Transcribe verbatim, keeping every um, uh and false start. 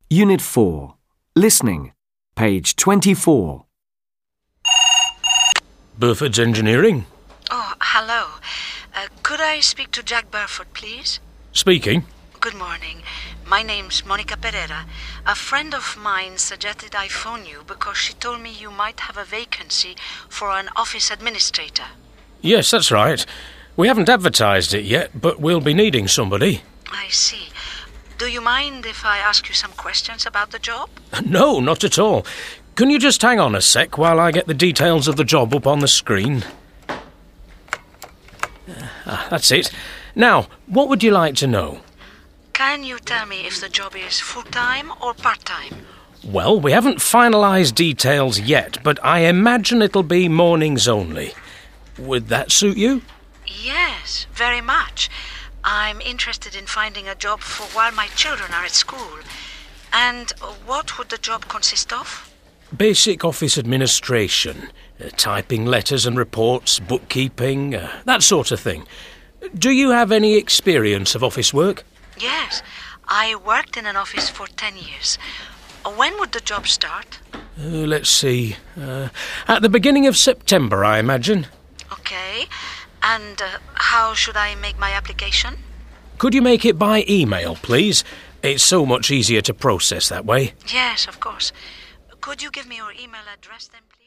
Unit four. Listening. Page twenty-four. Burford's Engineering. Oh, hello. Uh, could I speak to Jack Burford, please? Speaking. Good morning. My name's Monica Pereira. A friend of mine suggested I phone you because she told me you might have a vacancy for an office administrator. Yes, that's right. We haven't advertised it yet, but we'll be needing somebody. I see. Do you mind if I ask you some questions about the job? No, not at all. Can you just hang on a sec while I get the details of the job up on the screen? Ah, that's it. Now, what would you like to know? Can you tell me if the job is full-time or part-time? Well, we haven't finalised details yet, but I imagine it'll be mornings only. Would that suit you? Yes, very much. I'm interested in finding a job for while my children are at school. And what would the job consist of? Basic office administration, uh, typing letters and reports, bookkeeping, uh, that sort of thing. Do you have any experience of office work? Yes, I worked in an office for ten years. When would the job start? Uh, let's see. Uh, at the beginning of September, I imagine. Okay. And uh, how should I make my application? Could you make it by email, please? It's so much easier to process that way. Yes, of course. Could you give me your email address then, please?